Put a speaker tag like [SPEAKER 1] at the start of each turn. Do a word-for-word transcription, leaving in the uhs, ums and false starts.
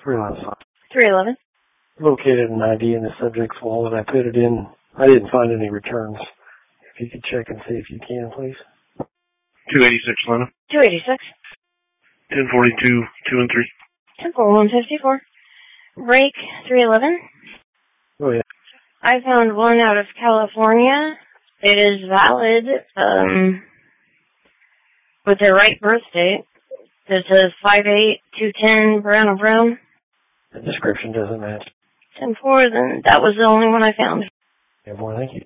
[SPEAKER 1] three eleven.
[SPEAKER 2] three eleven.
[SPEAKER 1] Located an I D in the subject's wallet. I put it in. I didn't find any returns. If you could check and see if you can, please.
[SPEAKER 3] two eighty-six, Lena.
[SPEAKER 2] two eighty-six.
[SPEAKER 3] ten forty-two, two and three.
[SPEAKER 2] ten forty-one fifty-four. Break three eleven.
[SPEAKER 1] Oh, yeah.
[SPEAKER 2] I found one out of California. It is valid, um, with their right birth date. It says five eight two ten Brown and Brown.
[SPEAKER 1] The description doesn't match.
[SPEAKER 2] ten four, then that was the only one I found.
[SPEAKER 1] Yeah, boy, thank you.